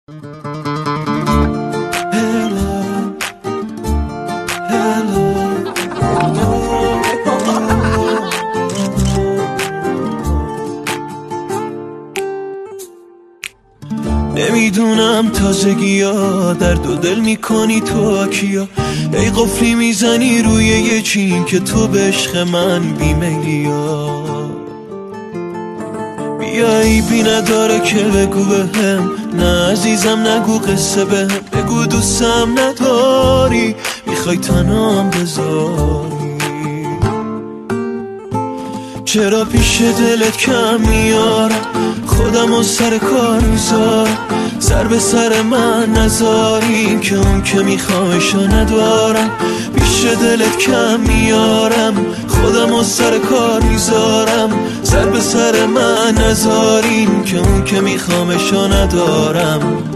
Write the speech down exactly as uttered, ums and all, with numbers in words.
نمیدونم تازگی ها درد و دل میکنی تو کیا، ای قفلی میزنی روی یه چین که تو به عشق من بیمیلی ها. بیایی بی نداره که بگو بهم، نه عزیزم نگو قصه بهم، بگو دوستم نداری میخوای تنام بذاری. چرا پیش دلت کم میارم، خودم و سر کار میذارم، سر به سر من نذاری که اون که میخوایشو ندارم. پیش دلت کم میارم، خودم و سر کار میذارم، سر به سر من نذارین که اون که میخوامشو ندارم.